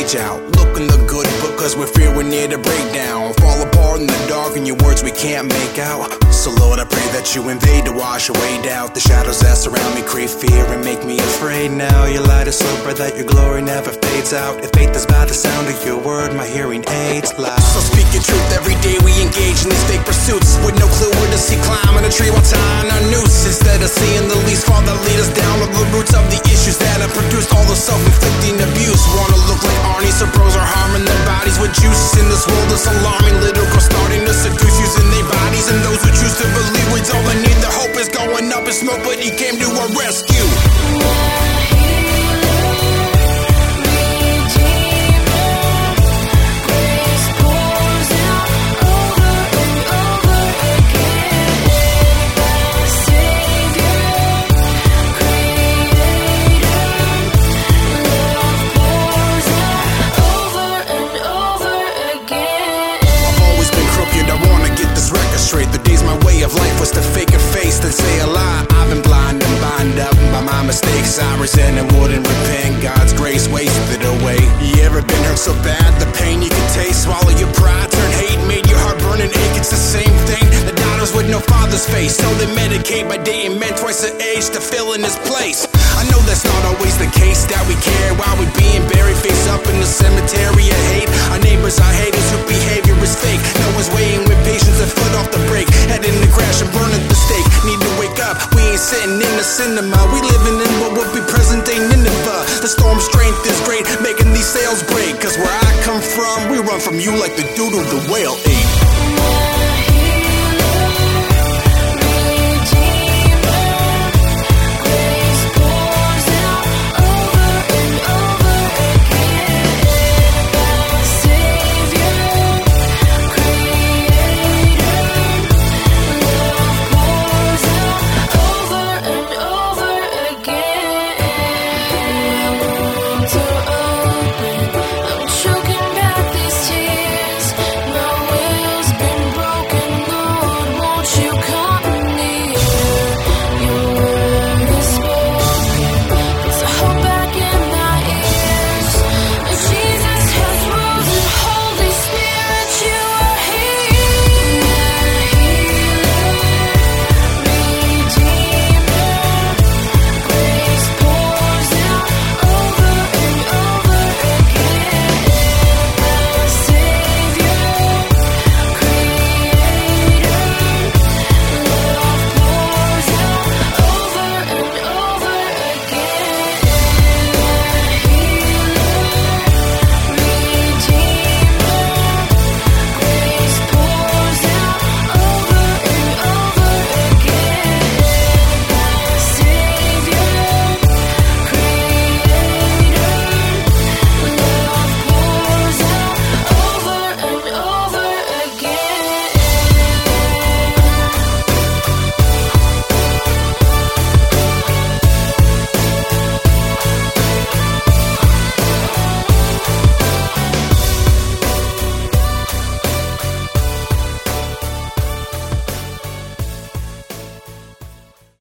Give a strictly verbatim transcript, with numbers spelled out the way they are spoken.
page out. Look in the good book, cause we're fear we're near to breakdown. Fall apart in the dark and your words we can't make out. So Lord, I pray that you invade to wash away doubt. The shadows that surround me create fear and make me afraid now. Your light is so bright that your glory never fades out. If faith is by the sound of your word, my hearing aids loud. So speak your truth every day, we engage in these fake pursuits, with no clue where to see, climbing a tree while tying our noose. Instead of seeing the least fall that lead us down to the roots of the issues that have produced all the self-inflicting abuse. Wanna look like Arnie, so bros are harming their bodies with juice. In this world it's alarming, little girls starting to seduce, using their bodies. And those who choose to believe we don't need, the hope is going up in smoke, but he came to our rescue. The days my way of life was to fake a face, then say a lie. I've been blind and bound up by my mistakes. I resent and wouldn't repent. God's grace wasted away. You ever been hurt so bad, the pain you could taste? Swallow your pride, turn hate, made your heart burn and ache. It's the same thing. The daughters with no father's face, so they medicate by dating men twice their age to fill in his place. I know that's not always the case, that we care while we being buried face up in the cemetery of hate. Our neighbors are haters whose behavior is fake. No one's waiting with patience, a foot off the brake, heading to crash and burn at the stake. Need to wake up, we ain't sitting in the cinema. We living in what would be present day Nineveh. The storm's strength is great, making these sails break. Cause where I come from, we run from you like the dude of the whale ate.